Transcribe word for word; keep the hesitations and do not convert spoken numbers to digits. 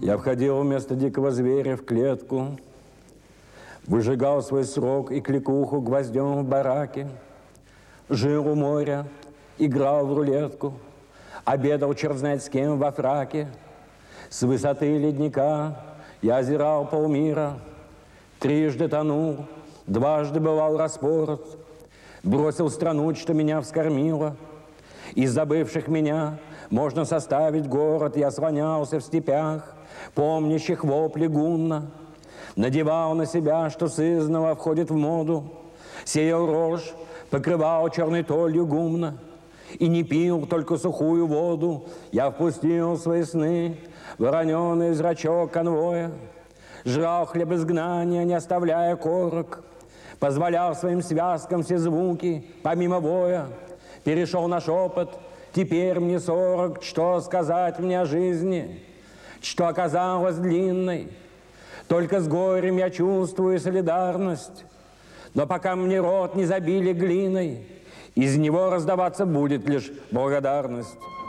Я входил вместо дикого зверя в клетку, выжигал свой срок и кликуху гвоздем в бараке, жил у моря, играл в рулетку, обедал черт знает с кем во фраке. С высоты ледника я озирал полмира, трижды тонул, дважды бывал распорот, бросил страну, что меня вскормила. Из забывших меня можно составить город. Я слонялся в степях, помнящих вопли гунна, надевал на себя, что сызнова входит в моду, сеял рожь, покрывал черной толью гумна, и не пил только сухую воду. Я впустил свои сны, вороненый зрачок конвоя, жрал хлеб изгнания, не оставляя корок, позволял своим связкам все звуки, помимо воя, перешел на шепот, теперь мне сорок, что сказать мне о жизни, что оказалась длинной. Только с горем я чувствую солидарность, но пока мне рот не забили глиной, из него раздаваться будет лишь благодарность.